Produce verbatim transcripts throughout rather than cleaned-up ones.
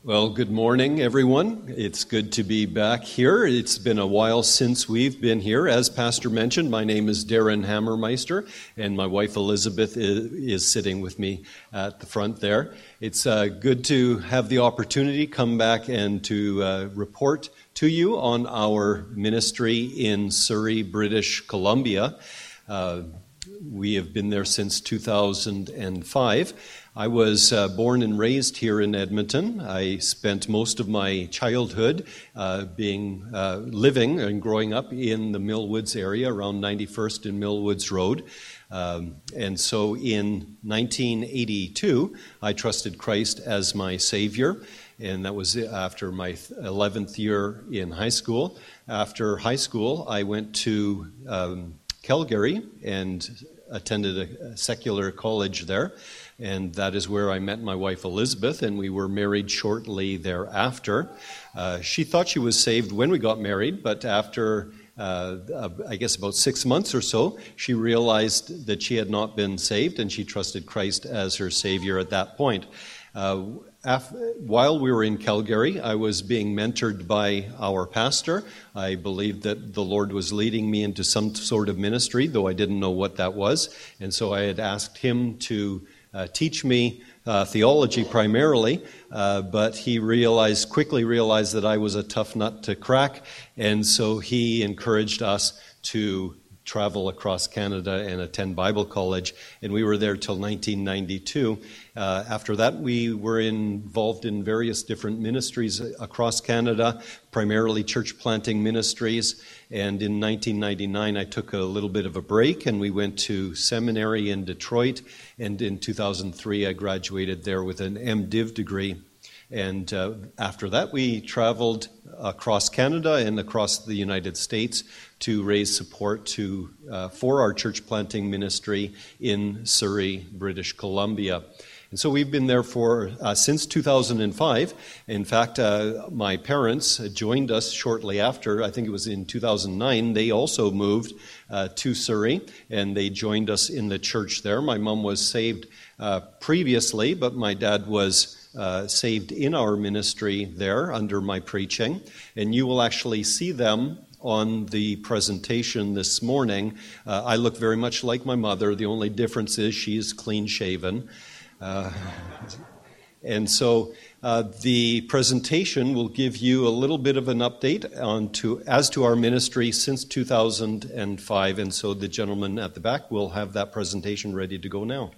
Well, good morning, everyone. It's good to be back here. It's been a while since we've been here. As Pastor mentioned, my name is Darren Hammermeister, and my wife Elizabeth is, is sitting with me at the front there. It's uh, good to have the opportunity to come back and to uh, report to you on our ministry in Surrey, British Columbia. Uh, we have been there since two thousand five. I was uh, born and raised here in Edmonton. I spent most of my childhood uh, being uh, living and growing up in the Millwoods area around ninety-first and Millwoods Road. Um, and so in nineteen eighty-two, I trusted Christ as my Savior, and that was after my eleventh year in high school. After high school, I went to um, Calgary and attended a, a secular college there. And that is where I met my wife Elizabeth, and we were married shortly thereafter. Uh, she thought she was saved when we got married, but after, uh, uh, I guess about six months or so, she realized that she had not been saved, and she trusted Christ as her Savior at that point. Uh, af- while we were in Calgary, I was being mentored by our pastor. I believed that the Lord was leading me into some sort of ministry, though I didn't know what that was. And so I had asked him to Uh, teach me uh, theology primarily, uh, but he realized, quickly realized that I was a tough nut to crack, and so he encouraged us to travel across Canada and attend Bible college, and we were there till nineteen ninety-two. Uh, after that, we were involved in various different ministries across Canada, primarily church planting ministries, and in nineteen ninety-nine, I took a little bit of a break, and we went to seminary in Detroit, and in two thousand three, I graduated there with an MDiv degree. And uh, after that, we traveled across Canada and across the United States to raise support to uh, for our church planting ministry in Surrey, British Columbia. And so we've been there for uh, since two thousand five. In fact, uh, my parents joined us shortly after. I think it was in two thousand nine. They also moved uh, to Surrey, and they joined us in the church there. My mom was saved uh, previously, but my dad was Uh, saved in our ministry there under my preaching, and you will actually see them on the presentation this morning. Uh, I look very much like my mother. The only difference is she's clean-shaven. Uh, and so uh, the presentation will give you a little bit of an update on to, as to our ministry since two thousand five, and so the gentleman at the back will have that presentation ready to go now.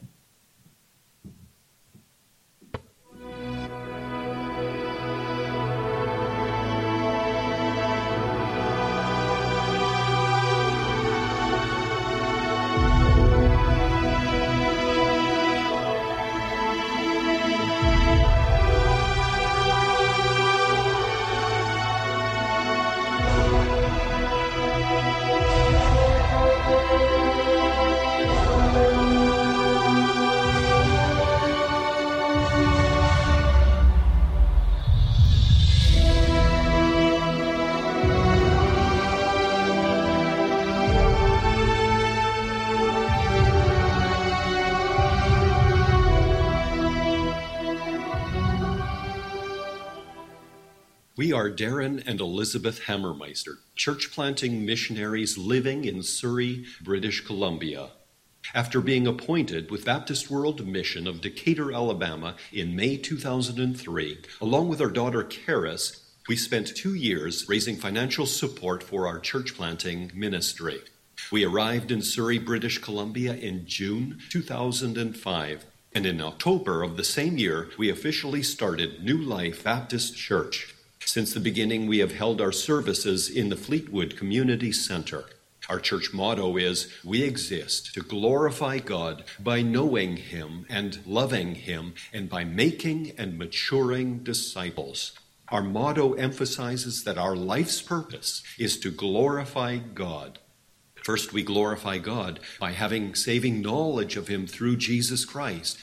We are Darren and Elizabeth Hammermeister, church planting missionaries living in Surrey, British Columbia. After being appointed with Baptist World Mission of Decatur, Alabama in May two thousand three, along with our daughter Karis, we spent two years raising financial support for our church planting ministry. We arrived in Surrey, British Columbia in June two thousand five, and in October of the same year, we officially started New Life Baptist Church. Since the beginning, we have held our services in the Fleetwood Community Center. Our church motto is, we exist to glorify God by knowing Him and loving Him and by making and maturing disciples. Our motto emphasizes that our life's purpose is to glorify God. First, we glorify God by having saving knowledge of Him through Jesus Christ,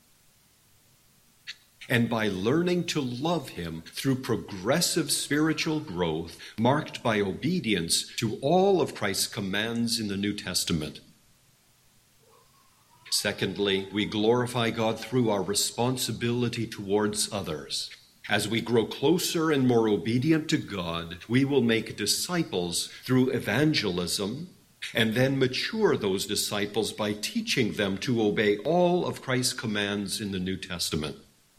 and by learning to love Him through progressive spiritual growth marked by obedience to all of Christ's commands in the New Testament. Secondly, we glorify God through our responsibility towards others. As we grow closer and more obedient to God, we will make disciples through evangelism and then mature those disciples by teaching them to obey all of Christ's commands in the New Testament.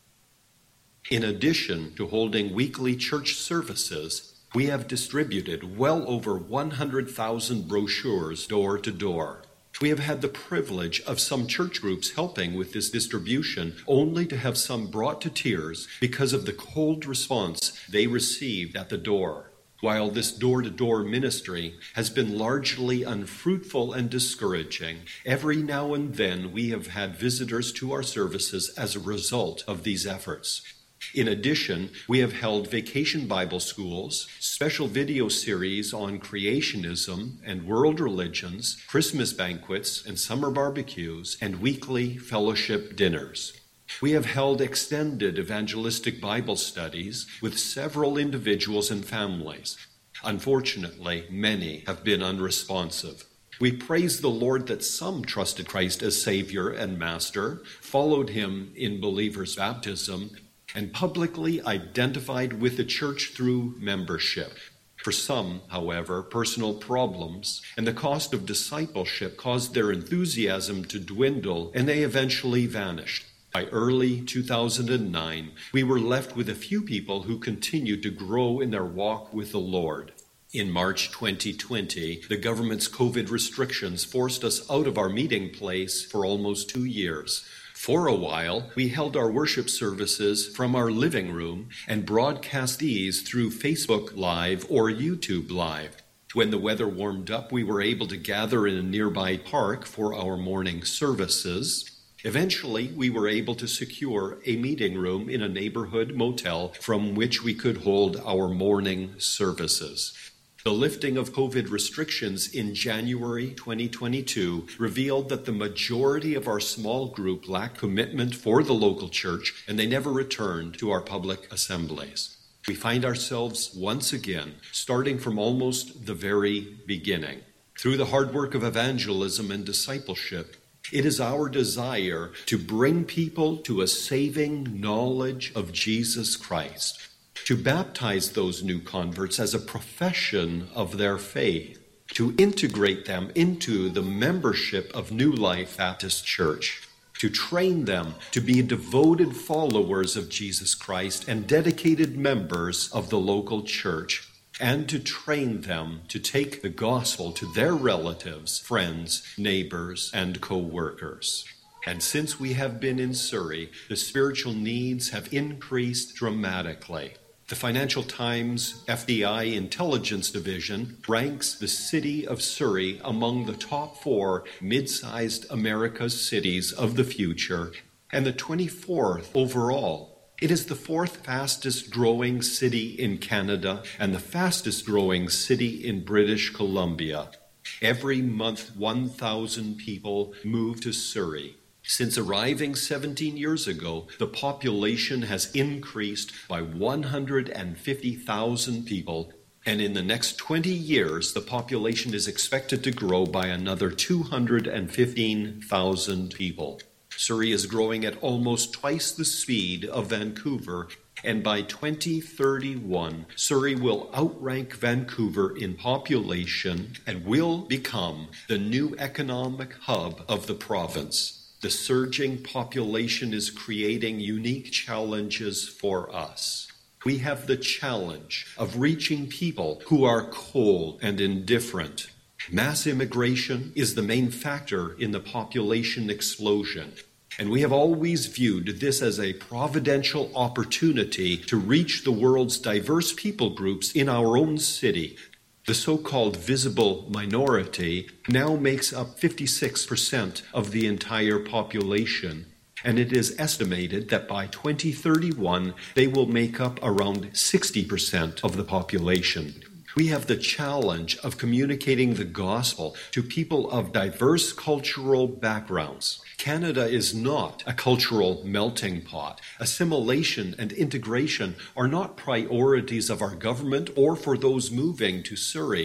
In addition to holding weekly church services, we have distributed well over one hundred thousand brochures door to door. We have had the privilege of some church groups helping with this distribution, only to have some brought to tears because of the cold response they received at the door. While this door-to-door ministry has been largely unfruitful and discouraging, every now and then we have had visitors to our services as a result of these efforts. In addition, we have held vacation Bible schools, special video series on creationism and world religions, Christmas banquets and summer barbecues, and weekly fellowship dinners. We have held extended evangelistic Bible studies with several individuals and families. Unfortunately, many have been unresponsive. We praise the Lord that some trusted Christ as Savior and Master, followed him in believers' baptism, and publicly identified with the church through membership. For some, however, personal problems and the cost of discipleship caused their enthusiasm to dwindle, and they eventually vanished. By early two thousand nine, we were left with a few people who continued to grow in their walk with the Lord. In March twenty twenty, the government's COVID restrictions forced us out of our meeting place for almost two years. For a while, we held our worship services from our living room and broadcast these through Facebook Live or YouTube Live. When the weather warmed up, we were able to gather in a nearby park for our morning services. Eventually, we were able to secure a meeting room in a neighborhood motel from which we could hold our morning services. The lifting of COVID restrictions in January twenty twenty-two revealed that the majority of our small group lacked commitment for the local church, and they never returned to our public assemblies. We find ourselves once again starting from almost the very beginning. Through the hard work of evangelism and discipleship, it is our desire to bring people to a saving knowledge of Jesus Christ, to baptize those new converts as a profession of their faith, to integrate them into the membership of New Life Baptist Church, to train them to be devoted followers of Jesus Christ and dedicated members of the local church, and to train them to take the gospel to their relatives, friends, neighbors, and co-workers. And since we have been in Surrey, the spiritual needs have increased dramatically. The Financial Times F D I Intelligence Division ranks the city of Surrey among the top four mid-sized America's cities of the future and the twenty-fourth overall. It is the fourth fastest growing city in Canada and the fastest growing city in British Columbia. Every month, one thousand people move to Surrey. Since arriving seventeen years ago, the population has increased by one hundred fifty thousand people, and in the next twenty years, the population is expected to grow by another two hundred fifteen thousand people. Surrey is growing at almost twice the speed of Vancouver, and by twenty thirty-one, Surrey will outrank Vancouver in population and will become the new economic hub of the province. The surging population is creating unique challenges for us. We have the challenge of reaching people who are cold and indifferent. Mass immigration is the main factor in the population explosion, and we have always viewed this as a providential opportunity to reach the world's diverse people groups in our own city. The so-called visible minority now makes up fifty-six percent of the entire population, and it is estimated that by twenty thirty-one, they will make up around sixty percent of the population. We have the challenge of communicating the gospel to people of diverse cultural backgrounds. Canada is not a cultural melting pot. Assimilation and integration are not priorities of our government or for those moving to Surrey.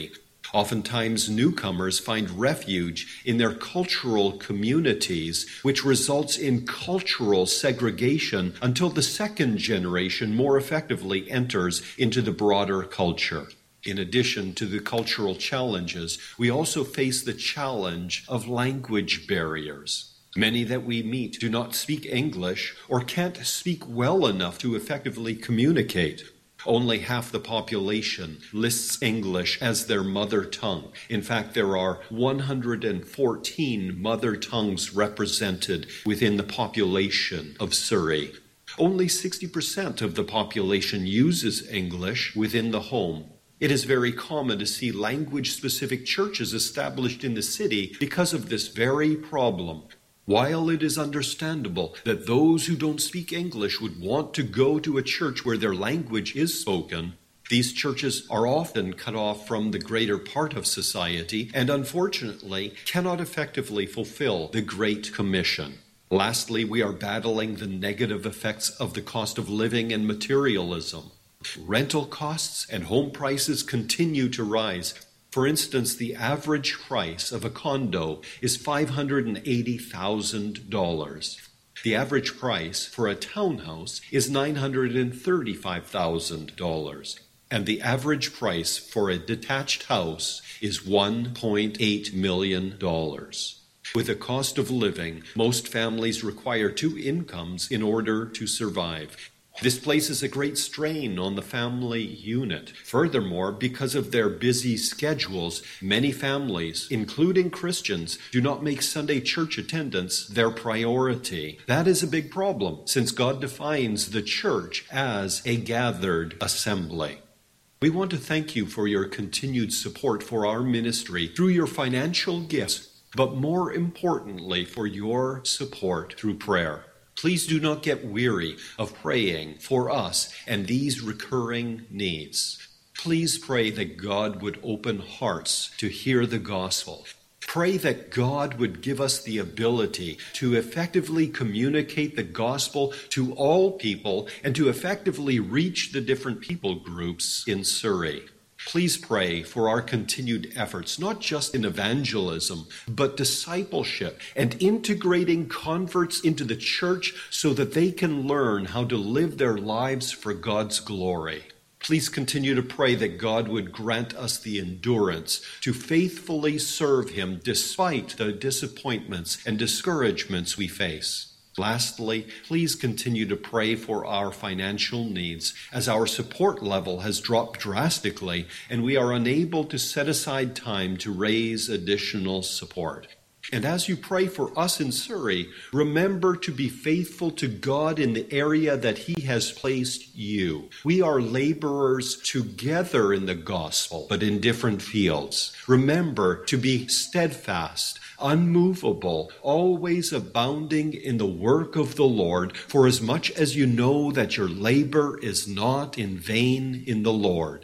Oftentimes, newcomers find refuge in their cultural communities, which results in cultural segregation until the second generation more effectively enters into the broader culture. In addition to the cultural challenges, we also face the challenge of language barriers. Many that we meet do not speak English or can't speak well enough to effectively communicate. Only half the population lists English as their mother tongue. In fact, there are one hundred fourteen mother tongues represented within the population of Surrey. Only sixty percent of the population uses English within the home. It is very common to see language-specific churches established in the city because of this very problem. While it is understandable that those who don't speak English would want to go to a church where their language is spoken, these churches are often cut off from the greater part of society and unfortunately cannot effectively fulfill the Great Commission. Lastly, we are battling the negative effects of the cost of living and materialism. Rental costs and home prices continue to rise. For instance, the average price of a condo is five hundred eighty thousand dollars. The average price for a townhouse is nine hundred thirty-five thousand dollars. And the average price for a detached house is one point eight million dollars. With the cost of living, most families require two incomes in order to survive. This places a great strain on the family unit. Furthermore, because of their busy schedules, many families, including Christians, do not make Sunday church attendance their priority. That is a big problem, since God defines the church as a gathered assembly. We want to thank you for your continued support for our ministry through your financial gifts, but more importantly, for your support through prayer. Please do not get weary of praying for us and these recurring needs. Please pray that God would open hearts to hear the gospel. Pray that God would give us the ability to effectively communicate the gospel to all people and to effectively reach the different people groups in Surrey. Please pray for our continued efforts, not just in evangelism, but discipleship and integrating converts into the church so that they can learn how to live their lives for God's glory. Please continue to pray that God would grant us the endurance to faithfully serve Him despite the disappointments and discouragements we face. Lastly, please continue to pray for our financial needs as our support level has dropped drastically and we are unable to set aside time to raise additional support. And as you pray for us in Surrey, remember to be faithful to God in the area that He has placed you. We are laborers together in the gospel, but in different fields. Remember to be steadfast, unmovable, always abounding in the work of the Lord, for as much as you know that your labor is not in vain in the Lord.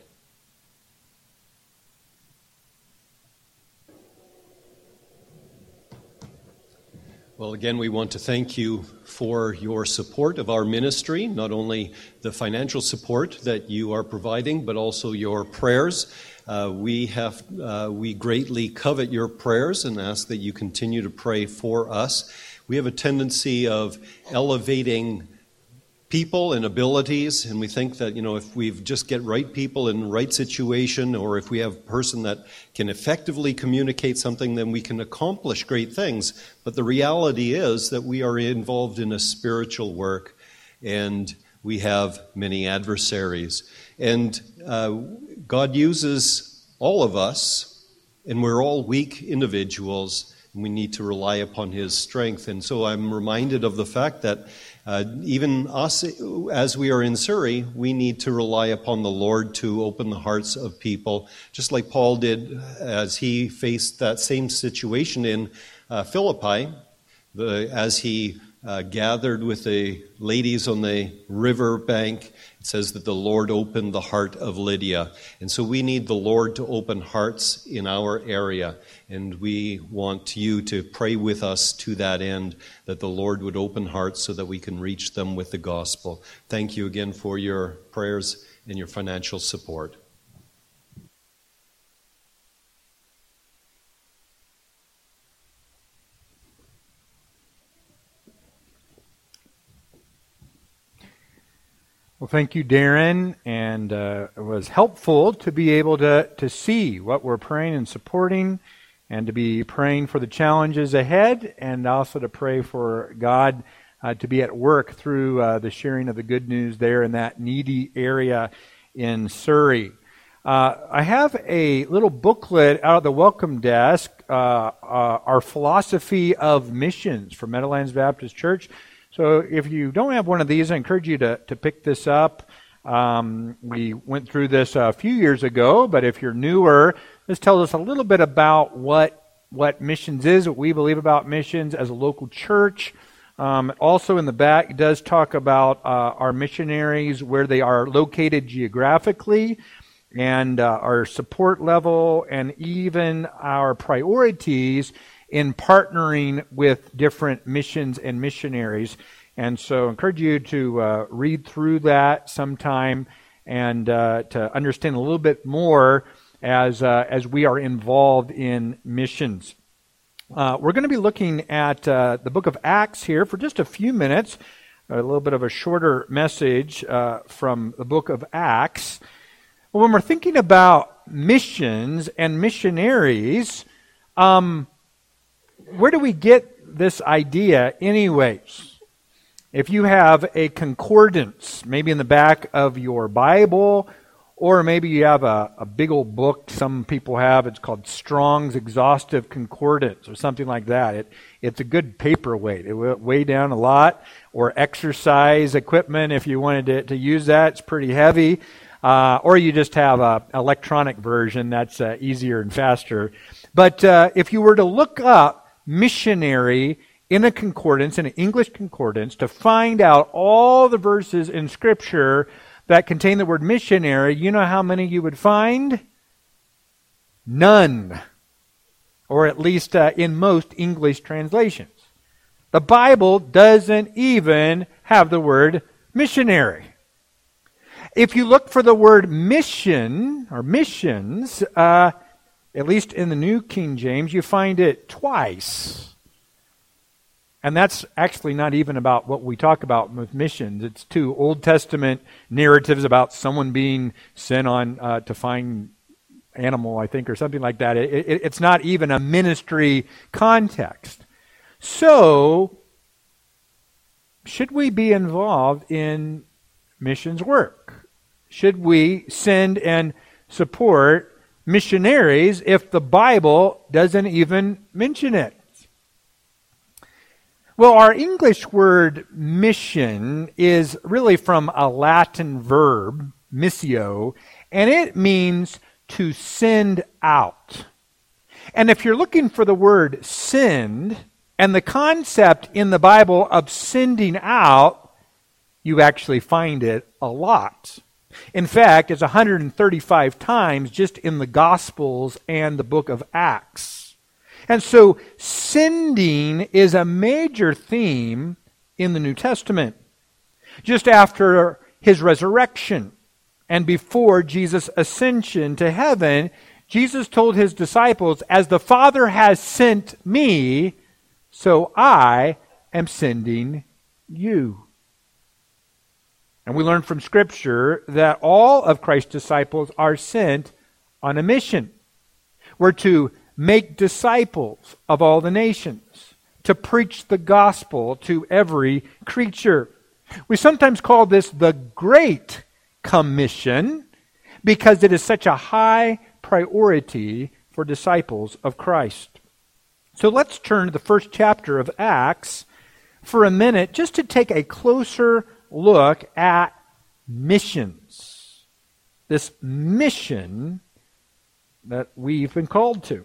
Well, again, we want to thank you for your support of our ministry, not only the financial support that you are providing, but also your prayers. Uh, we have uh, we greatly covet your prayers and ask that you continue to pray for us. We have a tendency of elevating people and abilities, and we think that, you know, if we just get right people in the right situation, or if we have a person that can effectively communicate something, then we can accomplish great things. But the reality is that we are involved in a spiritual work, and we have many adversaries. And uh, God uses all of us, and we're all weak individuals, and we need to rely upon His strength. And so I'm reminded of the fact that Uh, even us, as we are in Surrey, we need to rely upon the Lord to open the hearts of people, just like Paul did as he faced that same situation in uh, Philippi, the, as he uh, gathered with the ladies on the river bank. It says that the Lord opened the heart of Lydia. And so we need the Lord to open hearts in our area. And we want you to pray with us to that end, that the Lord would open hearts so that we can reach them with the gospel. Thank you again for your prayers and your financial support. Well, thank you, Darren, and uh, it was helpful to be able to, to see what we're praying and supporting, and to be praying for the challenges ahead, and also to pray for God uh, to be at work through uh, the sharing of the good news there in that needy area in Surrey. Uh, I have a little booklet out of the welcome desk, uh, uh, our philosophy of missions from Meadowlands Baptist Church. So if you don't have one of these, I encourage you to, to pick this up. Um, we went through this a few years ago, but if you're newer, this tells us a little bit about what what missions is, what we believe about missions as a local church. Um, also in the back, it does talk about uh, our missionaries, where they are located geographically, and uh, our support level, and even our priorities in partnering with different missions and missionaries. And so I encourage you to uh, read through that sometime and uh, to understand a little bit more as uh, as we are involved in missions. Uh, we're going to be looking at uh, the book of Acts here for just a few minutes, a little bit of a shorter message uh, from the book of Acts. Well, when we're thinking about missions and missionaries, um, where do we get this idea anyways? If you have a concordance, maybe in the back of your Bible, or maybe you have a, a big old book some people have, it's called Strong's Exhaustive Concordance or something like that. It, it's a good paperweight. It will weigh down a lot. Or exercise equipment, if you wanted to, to use that, it's pretty heavy. Uh, or you just have an electronic version that's uh, easier and faster. But uh, if you were to look up missionary in a concordance, in an English concordance, to find out all the verses in Scripture that contain the word missionary, you know how many you would find? None. Or at least uh, in most English translations. The Bible doesn't even have the word missionary. If you look for the word mission, or missions, uh, at least in the New King James, you find it twice. And that's actually not even about what we talk about with missions. It's two Old Testament narratives about someone being sent on uh, to find animal, I think, or something like that. It, it, it's not even a ministry context. So, should we be involved in missions work? Should we send and support missionaries if the Bible doesn't even mention it? Well, our English word mission is really from a Latin verb, missio, and it means to send out. And if you're looking for the word send and the concept in the Bible of sending out, you actually find it a lot. In fact, it's one hundred thirty-five times just in the Gospels and the book of Acts. And so sending is a major theme in the New Testament. Just after his resurrection and before Jesus' ascension to heaven, Jesus told his disciples, "As the Father has sent me, so I am sending you." And we learn from Scripture that all of Christ's disciples are sent on a mission. We're to make disciples of all the nations, to preach the gospel to every creature. We sometimes call this the Great Commission because it is such a high priority for disciples of Christ. So let's turn to the first chapter of Acts for a minute just to take a closer look at missions. This mission that we've been called to.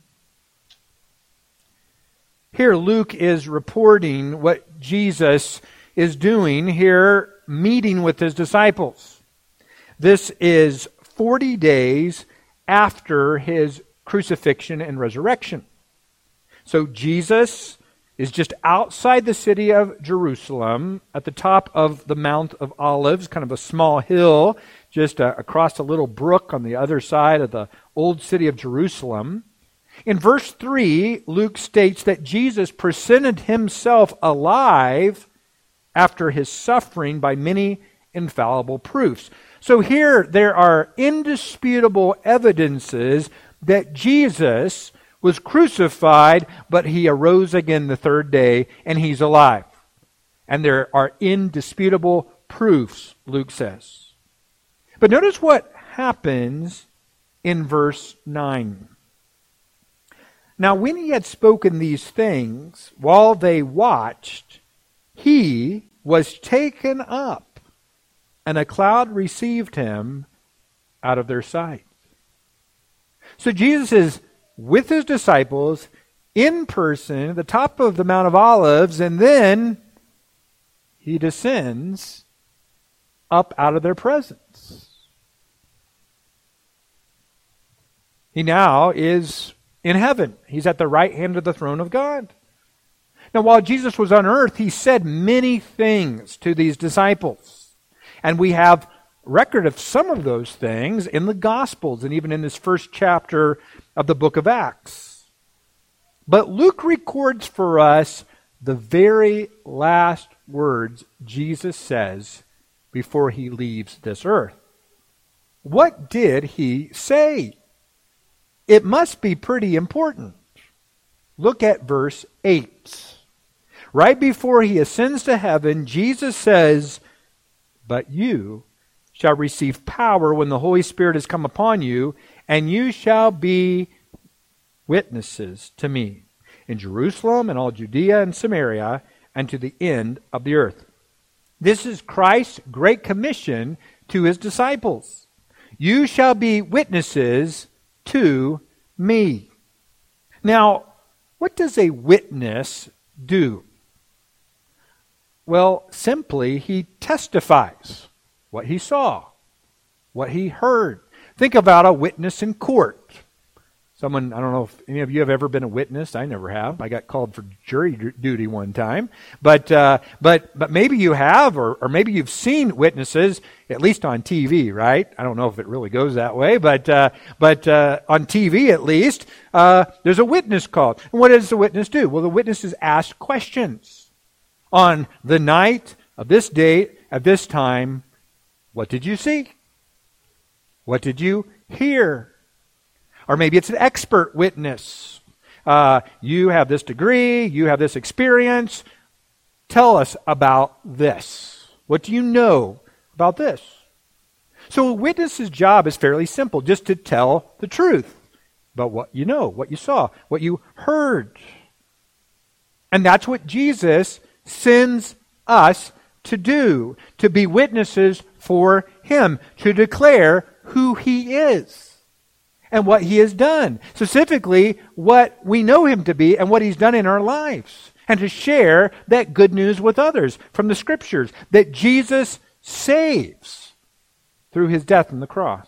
Here Luke is reporting what Jesus is doing here, meeting with his disciples. This is forty days after his crucifixion and resurrection. So Jesus is just outside the city of Jerusalem, at the top of the Mount of Olives, kind of a small hill, just uh, across a little brook on the other side of the old city of Jerusalem. In verse three, Luke states that Jesus presented himself alive after his suffering by many infallible proofs. So here there are indisputable evidences that Jesus was crucified, but he arose again the third day, and he's alive. And there are indisputable proofs, Luke says. But notice what happens in verse nine. Now when he had spoken these things, while they watched, he was taken up, and a cloud received him out of their sight. So Jesus is with his disciples in person at the top of the Mount of Olives, and then he descends up out of their presence. He now is in heaven. He's at the right hand of the throne of God. Now, while Jesus was on earth, he said many things to these disciples. And we have record of some of those things in the Gospels and even in this first chapter of the book of Acts. But Luke records for us the very last words Jesus says before he leaves this earth. What did he say? It must be pretty important. Look at verse eight. Right before he ascends to heaven, Jesus says, "But you shall receive power when the Holy Spirit has come upon you, and you shall be witnesses to me in Jerusalem and all Judea and Samaria and to the end of the earth." This is Christ's great commission to his disciples. You shall be witnesses to me. Now, what does a witness do? Well, simply, he testifies what he saw, what he heard. Think about a witness in court. Someone, I don't know if any of you have ever been a witness. I never have. I got called for jury duty one time. But uh, but but maybe you have, or, or maybe you've seen witnesses, at least on T V, right? I don't know if it really goes that way, but uh, but uh, on T V at least, uh, there's a witness called. And what does the witness do? Well, the witness is asked questions. On the night of this date, at this time, what did you see? What did you hear? Or maybe it's an expert witness. Uh, you have this degree, you have this experience. Tell us about this. What do you know about this? So a witness's job is fairly simple, just to tell the truth about what you know, what you saw, what you heard. And that's what Jesus sends us to do, to be witnesses for him, to declare who he is and what he has done. Specifically, what we know him to be and what he's done in our lives. And to share that good news with others from the Scriptures, that Jesus saves through his death on the cross.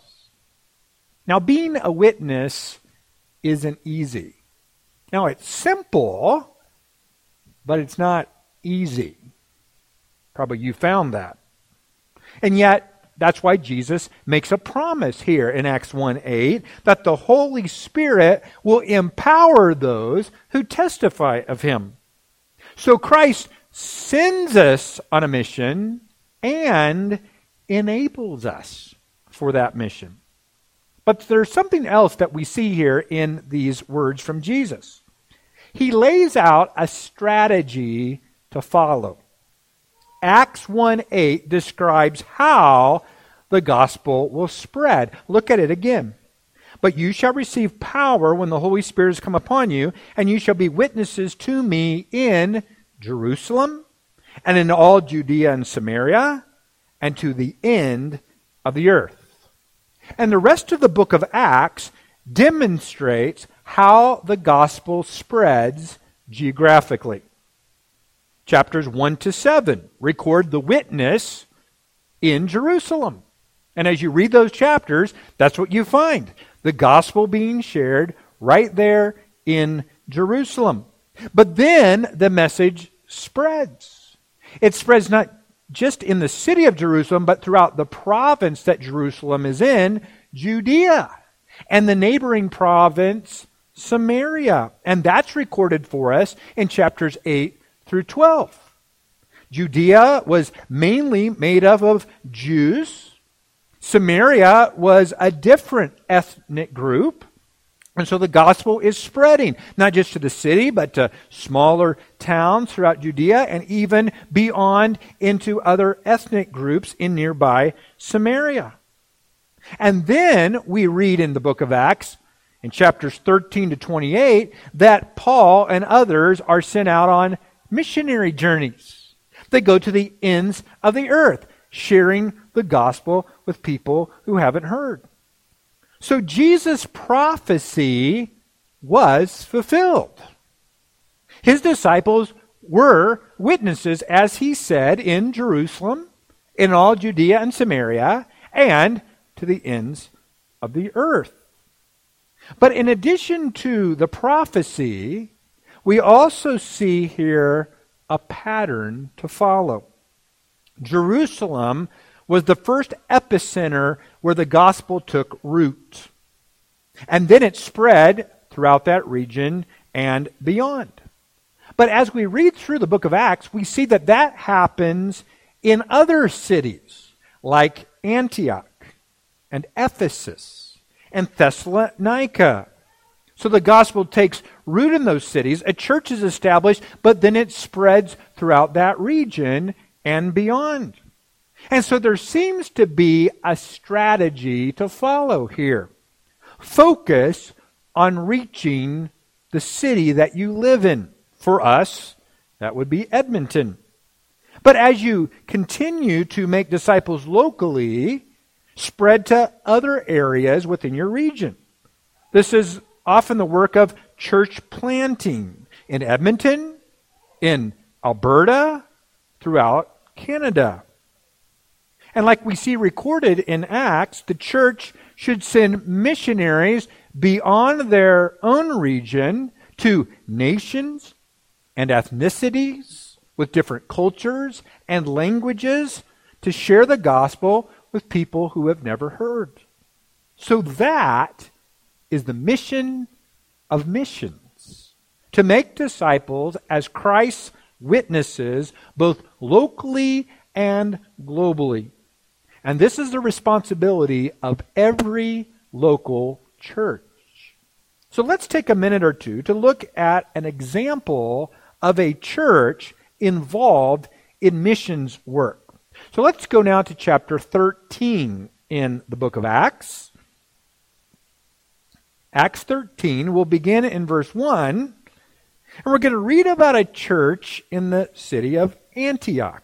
Now, being a witness isn't easy. Now, it's simple, but it's not easy. Probably you found that. And yet, that's why Jesus makes a promise here in Acts one eight that the Holy Spirit will empower those who testify of him. So Christ sends us on a mission and enables us for that mission. But there's something else that we see here in these words from Jesus. He lays out a strategy to follow. Acts one eight describes how the gospel will spread. Look at it again. "But you shall receive power when the Holy Spirit has come upon you, and you shall be witnesses to me in Jerusalem and in all Judea and Samaria and to the end of the earth." And the rest of the book of Acts demonstrates how the gospel spreads geographically. Chapters one to seven record the witness in Jerusalem. And as you read those chapters, that's what you find. The gospel being shared right there in Jerusalem. But then the message spreads. It spreads not just in the city of Jerusalem, but throughout the province that Jerusalem is in, Judea, and the neighboring province, Samaria. And that's recorded for us in chapters eight through twelve. Judea was mainly made up of Jews. Samaria was a different ethnic group. And so the gospel is spreading, not just to the city, but to smaller towns throughout Judea and even beyond into other ethnic groups in nearby Samaria. And then we read in the book of Acts, in chapters thirteen to twenty-eight, that Paul and others are sent out on missionary journeys. They go to the ends of the earth, sharing the gospel with people who haven't heard. So Jesus' prophecy was fulfilled. His disciples were witnesses, as he said, in Jerusalem, in all Judea and Samaria, and to the ends of the earth. But in addition to the prophecy, we also see here a pattern to follow. Jerusalem was the first epicenter where the gospel took root. And then it spread throughout that region and beyond. But as we read through the book of Acts, we see that that happens in other cities like Antioch and Ephesus and Thessalonica. So the gospel takes root in those cities, a church is established, but then it spreads throughout that region and beyond. And so there seems to be a strategy to follow here. Focus on reaching the city that you live in. For us, that would be Edmonton. But as you continue to make disciples locally, spread to other areas within your region. This is often the work of church planting in Edmonton, in Alberta, throughout Canada. And like we see recorded in Acts, the church should send missionaries beyond their own region to nations and ethnicities with different cultures and languages to share the gospel with people who have never heard. So that is the mission of missions, to make disciples as Christ's witnesses both locally and globally. And this is the responsibility of every local church. So let's take a minute or two to look at an example of a church involved in missions work. So let's go now to chapter thirteen in the book of Acts. Acts thirteen, we'll begin in verse one, and we're going to read about a church in the city of Antioch.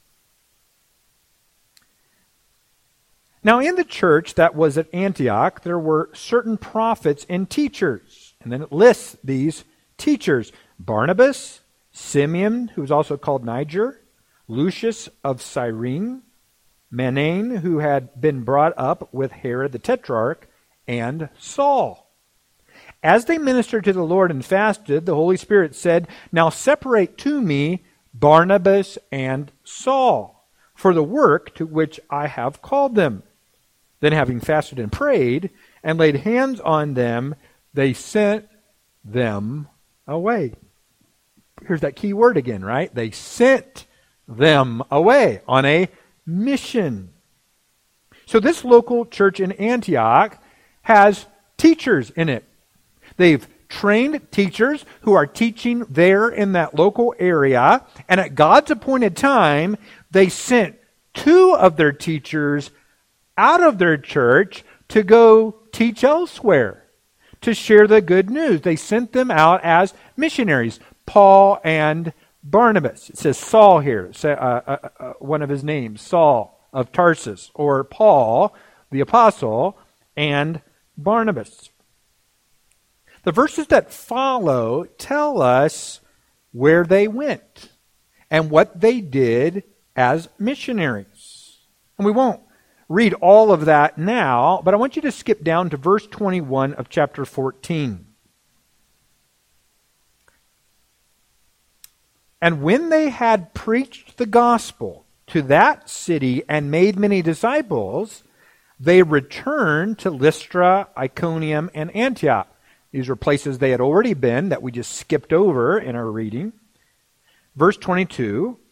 Now, in the church that was at Antioch, there were certain prophets and teachers. And then it lists these teachers: Barnabas, Simeon, who was also called Niger, Lucius of Cyrene, Manaen, who had been brought up with Herod the Tetrarch, and Saul. As they ministered to the Lord and fasted, the Holy Spirit said, "Now separate to me Barnabas and Saul for the work to which I have called them." Then, having fasted and prayed and laid hands on them, they sent them away. Here's that key word again, right? They sent them away on a mission. So this local church in Antioch has teachers in it. They've trained teachers who are teaching there in that local area, and at God's appointed time, they sent two of their teachers out of their church to go teach elsewhere, to share the good news. They sent them out as missionaries, Paul and Barnabas. It says Saul here, uh, uh, uh, one of his names, Saul of Tarsus, or Paul, the apostle, and Barnabas. The verses that follow tell us where they went and what they did as missionaries. And we won't read all of that now, but I want you to skip down to verse twenty-one of chapter fourteen. And when they had preached the gospel to that city and made many disciples, they returned to Lystra, Iconium, and Antioch. These were places they had already been that we just skipped over in our reading. Verse twenty-two,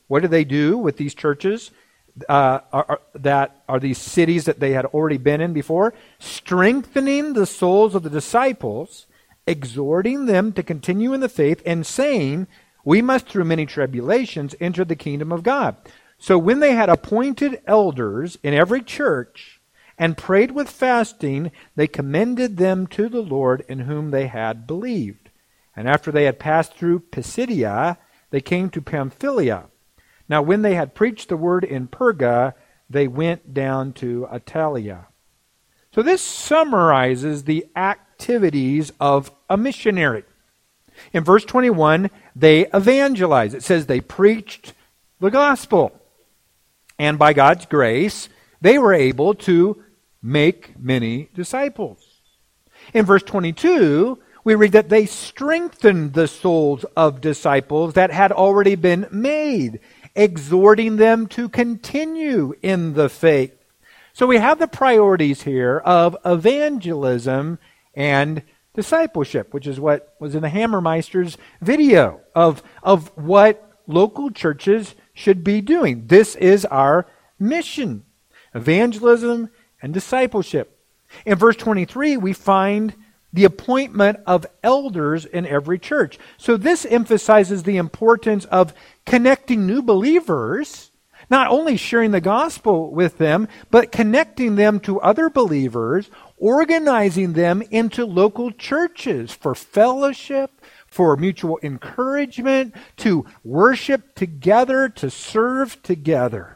What do they do with these churches uh, are, are, that are these cities that they had already been in before? Strengthening the souls of the disciples, exhorting them to continue in the faith, and saying, we must through many tribulations enter the kingdom of God. So when they had appointed elders in every church and prayed with fasting, they commended them to the Lord in whom they had believed. And after they had passed through Pisidia, they came to Pamphylia. Now when they had preached the word in Perga, they went down to Attalia. So this summarizes the activities of a missionary. In verse twenty-one, they evangelized. It says they preached the gospel. And by God's grace, they were able to make many disciples. In verse twenty-two, we read that they strengthened the souls of disciples that had already been made, exhorting them to continue in the faith. So we have the priorities here of evangelism and discipleship, which is what was in the Hammermeister's video of, of what local churches should be doing. This is our mission, evangelism and discipleship. In verse twenty-three, we find the appointment of elders in every church. So this emphasizes the importance of connecting new believers, not only sharing the gospel with them, but connecting them to other believers, organizing them into local churches for fellowship, for mutual encouragement, to worship together, to serve together.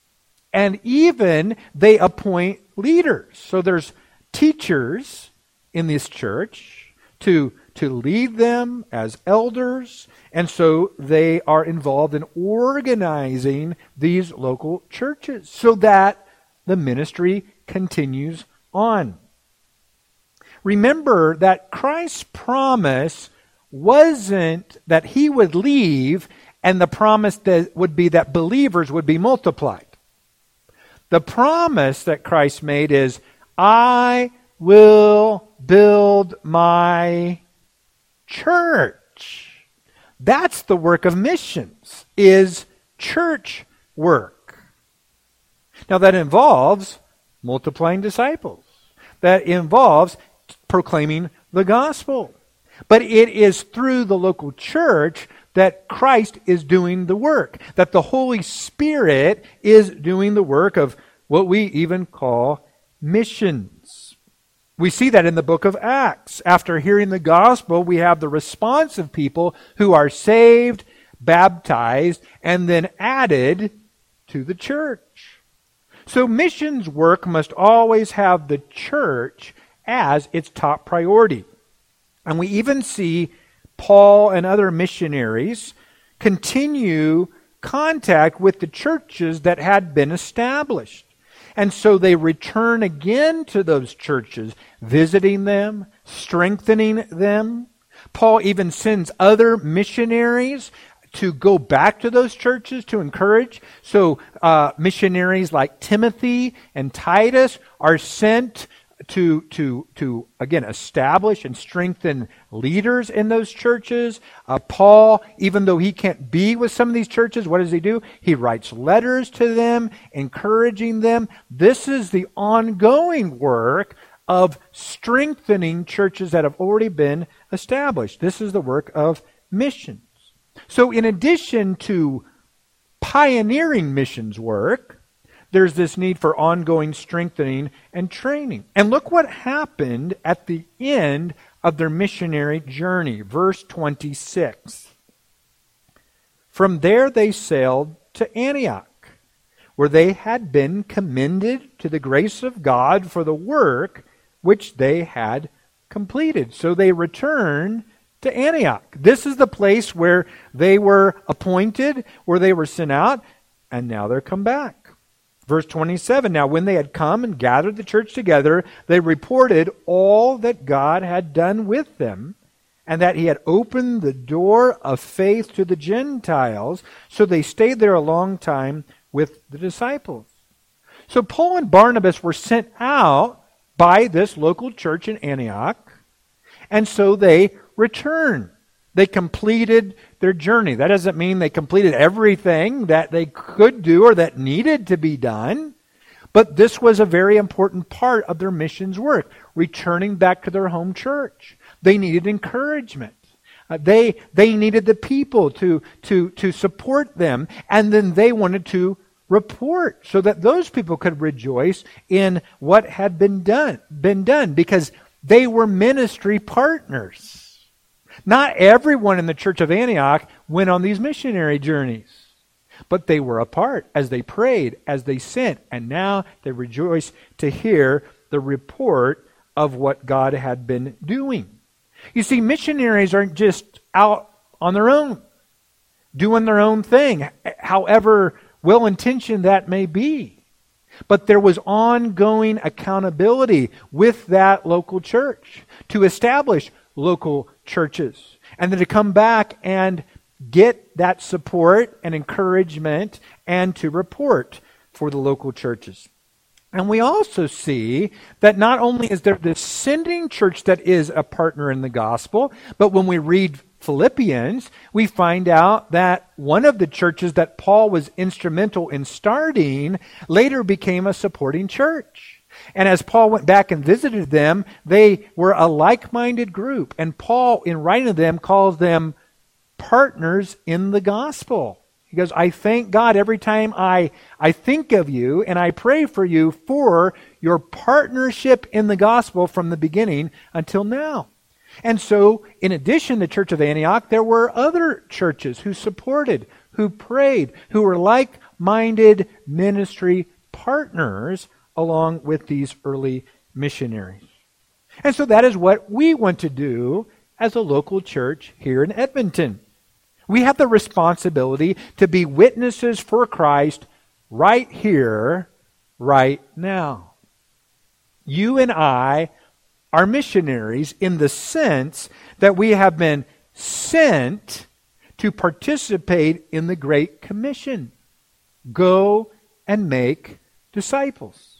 And even they appoint leaders. So there's teachers in this church to, to lead them as elders. And so they are involved in organizing these local churches so that the ministry continues on. Remember that Christ's promise wasn't that he would leave and the promise that would be that believers would be multiplied. The promise that Christ made is, I will build my church. That's the work of missions, is church work. Now that involves multiplying disciples. That involves proclaiming the gospel. But it is through the local church that Christ is doing the work. That the Holy Spirit is doing the work of what we even call missions. We see that in the book of Acts. After hearing the gospel, we have the response of people who are saved, baptized, and then added to the church. So missions work must always have the church as its top priority. And we even see Paul and other missionaries continue contact with the churches that had been established. And so they return again to those churches, visiting them, strengthening them. Paul even sends other missionaries to go back to those churches to encourage. So uh, missionaries like Timothy and Titus are sent to, to, to again, establish and strengthen leaders in those churches. Uh, Paul, even though he can't be with some of these churches, what does he do? He writes letters to them, encouraging them. This is the ongoing work of strengthening churches that have already been established. This is the work of missions. So in addition to pioneering missions work, there's this need for ongoing strengthening and training. And look what happened at the end of their missionary journey. Verse twenty-six. From there they sailed to Antioch, where they had been commended to the grace of God for the work which they had completed. So they returned to Antioch. This is the place where they were appointed, where they were sent out, and now they're come back. Verse twenty-seven, now when they had come and gathered the church together, they reported all that God had done with them, and that he had opened the door of faith to the Gentiles. So they stayed there a long time with the disciples. So Paul and Barnabas were sent out by this local church in Antioch, and so they returned. They completed their journey. That doesn't mean they completed everything that they could do or that needed to be done. But this was a very important part of their missions work, returning back to their home church. They needed encouragement. Uh, they they needed the people to, to, to support them, and then they wanted to report so that those people could rejoice in what had been done, been done because they were ministry partners. Not everyone in the church of Antioch went on these missionary journeys, but they were a part as they prayed, as they sent, and now they rejoice to hear the report of what God had been doing. You see, missionaries aren't just out on their own, doing their own thing, however well-intentioned that may be. But there was ongoing accountability with that local church to establish local churches, and then to come back and get that support and encouragement and to report for the local churches. And we also see that not only is there this sending church that is a partner in the gospel, but when we read Philippians, we find out that one of the churches that Paul was instrumental in starting later became a supporting church. And as Paul went back and visited them, they were a like-minded group. And Paul, in writing to them, calls them partners in the gospel. He goes, I thank God every time I, I think of you and I pray for you for your partnership in the gospel from the beginning until now. And so, in addition to the Church of Antioch, there were other churches who supported, who prayed, who were like-minded ministry partners along with these early missionaries. And so that is what we want to do as a local church here in Edmonton. We have the responsibility to be witnesses for Christ right here, right now. You and I are missionaries in the sense that we have been sent to participate in the Great Commission. Go and make disciples.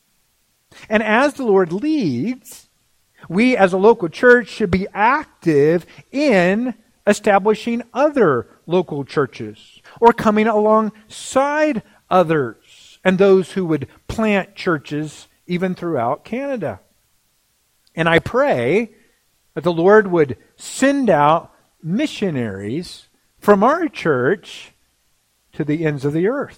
And as the Lord leads, we as a local church should be active in establishing other local churches or coming alongside others and those who would plant churches even throughout Canada. And I pray that the Lord would send out missionaries from our church to the ends of the earth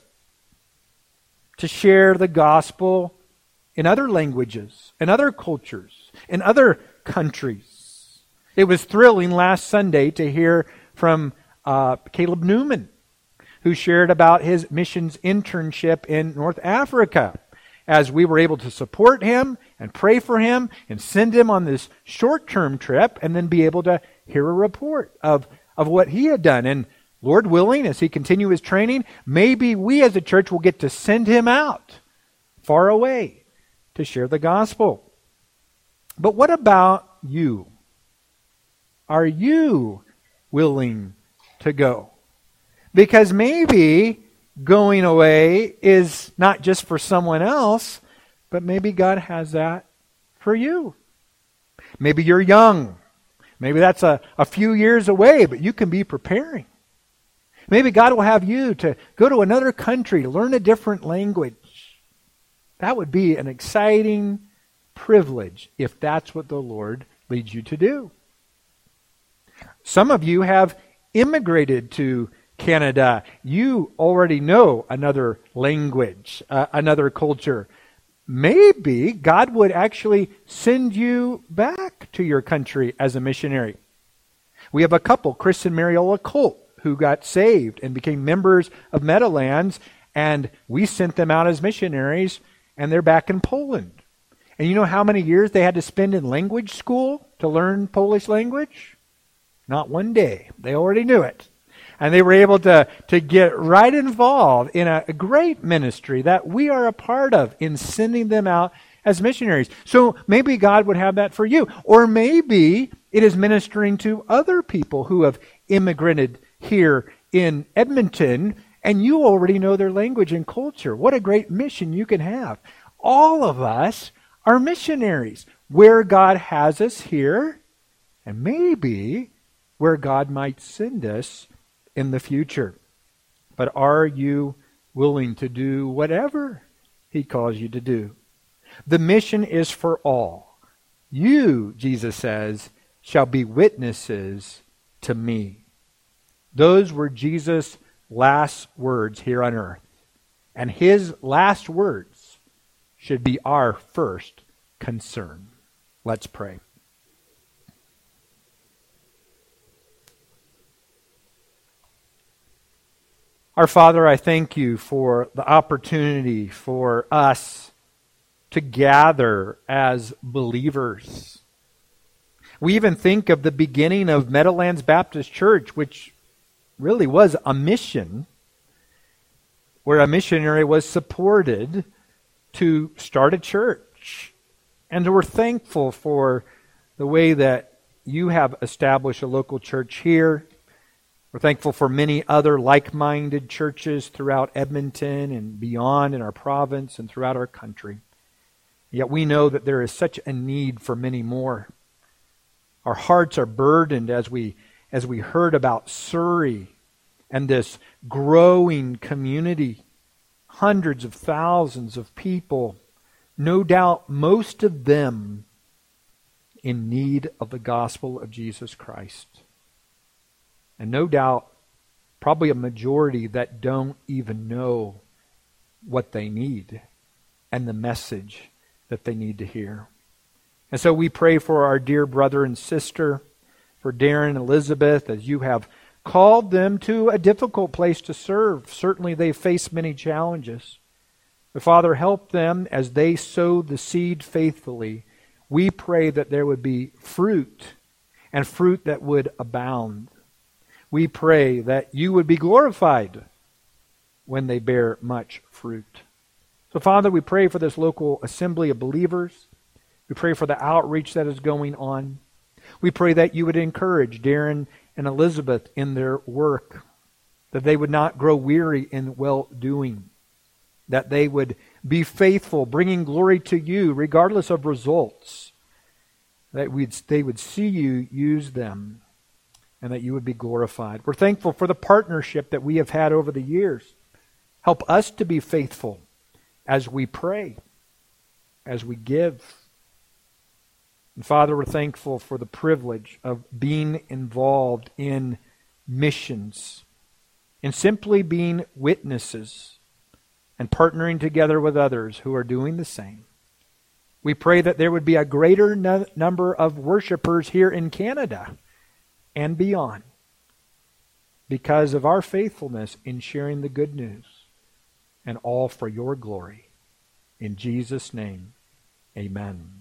to share the gospel in other languages, in other cultures, in other countries. It was thrilling last Sunday to hear from uh, Caleb Newman, who shared about his missions internship in North Africa, as we were able to support him and pray for him and send him on this short-term trip and then be able to hear a report of, of what he had done. And Lord willing, as he continues his training, maybe we as a church will get to send him out far away to share the gospel. But what about you? Are you willing to go? Because maybe going away is not just for someone else, but maybe God has that for you. Maybe you're young. Maybe that's a, a few years away, but you can be preparing. Maybe God will have you to go to another country to learn a different language. That would be an exciting privilege if that's what the Lord leads you to do. Some of you have immigrated to Canada. You already know another language, uh, another culture. Maybe God would actually send you back to your country as a missionary. We have a couple, Chris and Mariola Colt, who got saved and became members of Meadowlands, and we sent them out as missionaries, and they're back in Poland. And you know how many years they had to spend in language school to learn Polish language? Not one day. They already knew it. And they were able to, to get right involved in a, a great ministry that we are a part of in sending them out as missionaries. So maybe God would have that for you. Or maybe it is ministering to other people who have immigrated here in Edmonton, and you already know their language and culture. What a great mission you can have. All of us are missionaries where God has us here, and maybe where God might send us in the future. But are you willing to do whatever He calls you to do? The mission is for all. You, Jesus says, shall be witnesses to me. Those were Jesus' last words here on earth. And His last words should be our first concern. Let's pray. Our Father, I thank You for the opportunity for us to gather as believers. We even think of the beginning of Meadowlands Baptist Church, which really was a mission, where a missionary was supported to start a church. And we're thankful for the way that You have established a local church here. We're thankful for many other like-minded churches throughout Edmonton and beyond in our province and throughout our country. Yet we know that there is such a need for many more. Our hearts are burdened as we as we heard about Surrey and this growing community. Hundreds of thousands of people, no doubt most of them in need of the gospel of Jesus Christ. And no doubt, probably a majority that don't even know what they need and the message that they need to hear. And so we pray for our dear brother and sister, for Darren and Elizabeth, as You have called them to a difficult place to serve. Certainly they face many challenges. But Father, help them as they sow the seed faithfully. We pray that there would be fruit, and fruit that would abound. We pray that You would be glorified when they bear much fruit. So Father, we pray for this local assembly of believers. We pray for the outreach that is going on. We pray that You would encourage Darren and Elizabeth in their work, that they would not grow weary in well-doing, that they would be faithful, bringing glory to You regardless of results, that we'd, they would see You use them, and that You would be glorified. We're thankful for the partnership that we have had over the years. Help us to be faithful as we pray, as we give. And Father, we're thankful for the privilege of being involved in missions, in simply being witnesses and partnering together with others who are doing the same. We pray that there would be a greater no- number of worshipers here in Canada and beyond, because of our faithfulness in sharing the good news, and all for Your glory. In Jesus' name, amen.